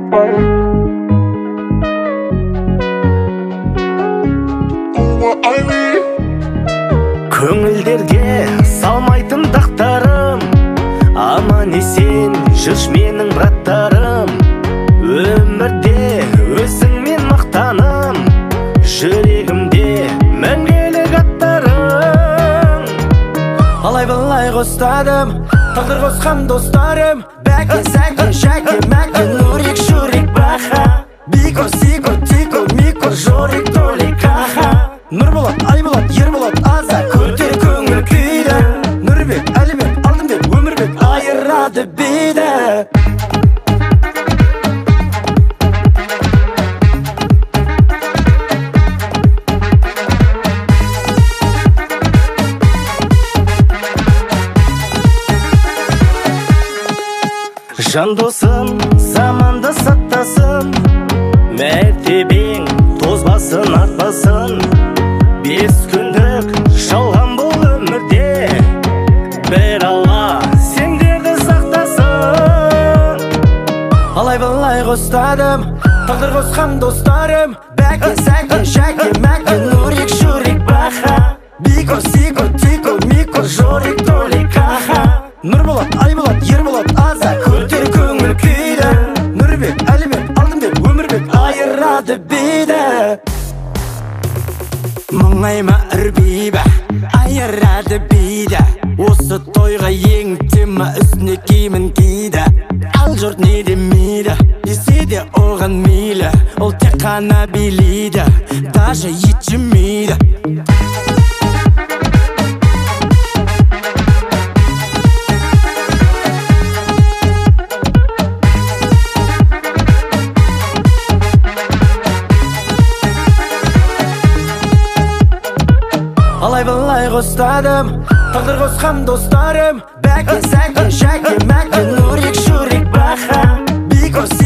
Көңілдерге салмайтын тақтарым, аман есен жүрш менің браттарым. Өмірде өзіңмен мақтаным, жүрегімде мәңгілік аттарым. Алай-былай қостадым, тағдыр қосқан достарым. Бәке, сәке, шәке, мәке, нурик, шурик, баха. Бико, сико, тико, мико, жорик, толик, аха. Нұрболат, Айболат, Ерболат, Аза, көтер көңіл күйді. Нұрбек, Әлібек, Алтынбек, Өмірбек, айырады бейді. Жан досым, заманда саттасын, мәртебең тозбасын, артпасын. 5 күндік жалған бұл өмірде, бір Алла сендерді сақтасын. Алай-былай қостадым, тағдыр қосқан достарым. Бәке, сәке, шәке, мәке, нурик, шурик, баха. Бико, сико, тико, мико, жорик, толик, аха. Нұрболат, Айболат, Ерболат, Аза, көтер көңіл күйді. Нұрбек, Әлібек, Алтынбек, Өмірбек, айырады бейді. Мұңайма үрбейбі, айырады бейді. Осы тойға ең тема үстіне киімін киді. Ал жұрт не демейді, десе де оған мейлі. Ол тек қана билейді, даже ет жемейді. Алай-былай қостадым, тағдыр қосқан достарым. Бәке, сәке, шәке, мәке, нурик, шурик, баха. Бико,